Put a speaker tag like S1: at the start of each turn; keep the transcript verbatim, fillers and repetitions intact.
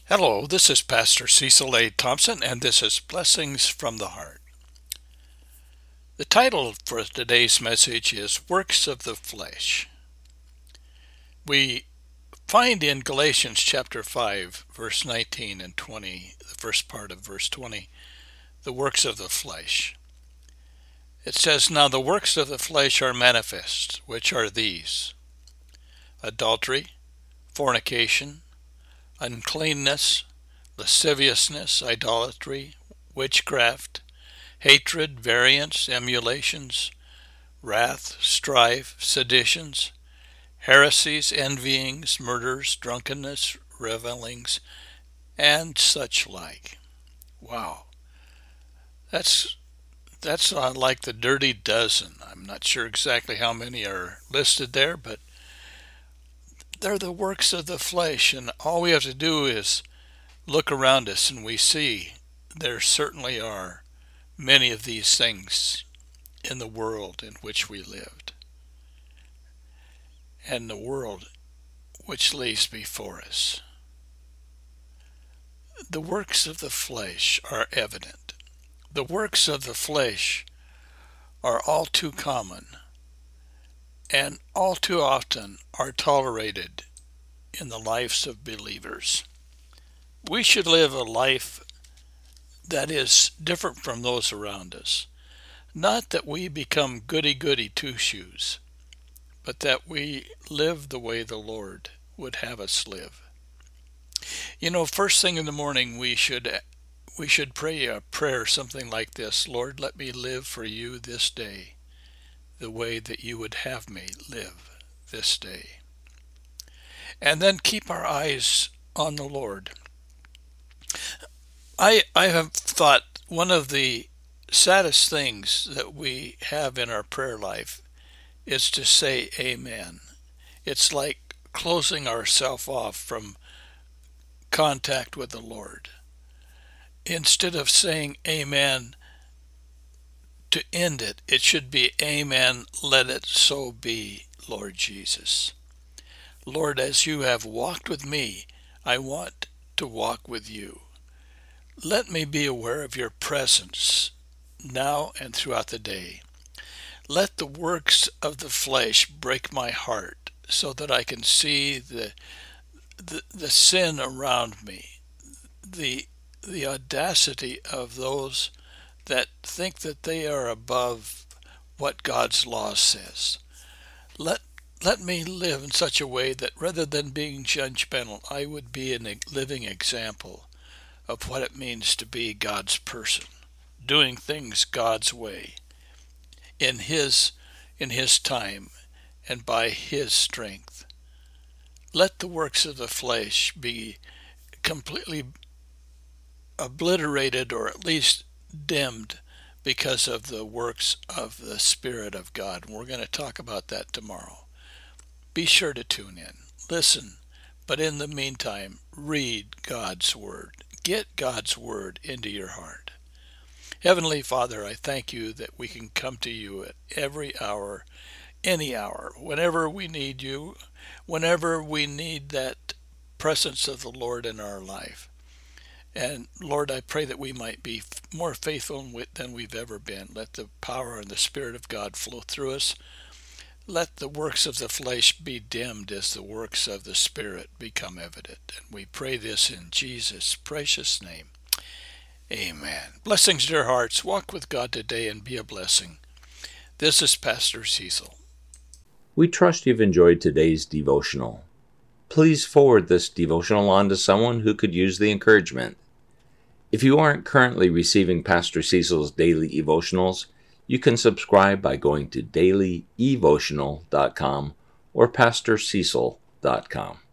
S1: Hello, this is Pastor Cecil A. Thompson, and this is Blessings from the Heart. The title for today's message is Works of the Flesh. We find in Galatians chapter five, verse nineteen and twenty, the first part of verse twenty, the works of the flesh. It says, "Now the works of the flesh are manifest, which are these: adultery, fornication, uncleanness, lasciviousness, idolatry, witchcraft, hatred, variance, emulations, wrath, strife, seditions, heresies, envyings, murders, drunkenness, revelings, and such like." Wow. That's that's not like the dirty dozen. I'm not sure exactly how many are listed there, but they're the works of the flesh, and all we have to do is look around us and we see there certainly are many of these things in the world in which we lived and the world which lays before us. The works of the flesh are evident. The works of the flesh are all too common and all too often are tolerated in the lives of believers. We should live a life that is different from those around us. Not that we become goody-goody two-shoes, but that we live the way the Lord would have us live. You know, first thing in the morning we should we should pray a prayer something like this: "Lord, let me live for you this day, the way that you would have me live this day." And then keep our eyes on the Lord. I I have thought one of the saddest things that we have in our prayer life is to say amen. It's like closing ourselves off from contact with the Lord. Instead of saying amen to end it, it should be amen, let it so be, Lord Jesus. Lord, as you have walked with me, I want to walk with you. Let me be aware of your presence now and throughout the day. Let the works of the flesh break my heart so that I can see the the, the sin around me, the the audacity of those that think that they are above what God's law says. Let let me live in such a way that rather than being judgmental, I would be a living example of what it means to be God's person, doing things God's way, in His in His time, and by His strength. Let the works of the flesh be completely obliterated, or at least dimmed, because of the works of the Spirit of God. And we're going to talk about that tomorrow. Be sure to tune in, listen, but in the meantime, read God's Word. Get God's Word into your heart. Heavenly Father, I thank you that we can come to you at every hour, any hour, whenever we need you, whenever we need that presence of the Lord in our life. And Lord, I pray that we might be more faithful than we've ever been. Let the power and the Spirit of God flow through us. Let the works of the flesh be dimmed as the works of the Spirit become evident. And we pray this in Jesus' precious name. Amen. Blessings, dear hearts. Walk with God today and be a blessing. This is Pastor Cecil.
S2: We trust you've enjoyed today's devotional. Please forward this devotional on to someone who could use the encouragement. If you aren't currently receiving Pastor Cecil's daily devotionals, you can subscribe by going to daily evotional dot com or pastor cecil dot com.